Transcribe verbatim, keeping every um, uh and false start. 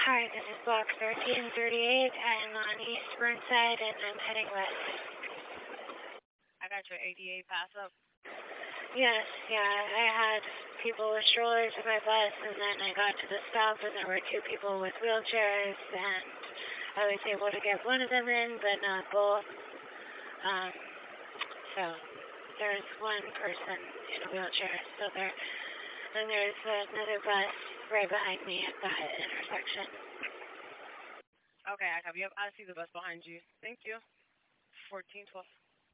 Hi, this is block thirteen thirty-eight. I'm on East Burnside and I'm heading west. I got your A D A pass up. Yes, yeah, I had people with strollers in my bus, and then I got to the stop and there were two people with wheelchairs, and I was able to get one of them in, but not both. Um, so there's one person in a wheelchair still there, and there's another bus right behind me at the intersection. Okay, I copy. Yep, I see the bus behind you. Thank you. fourteen twelve.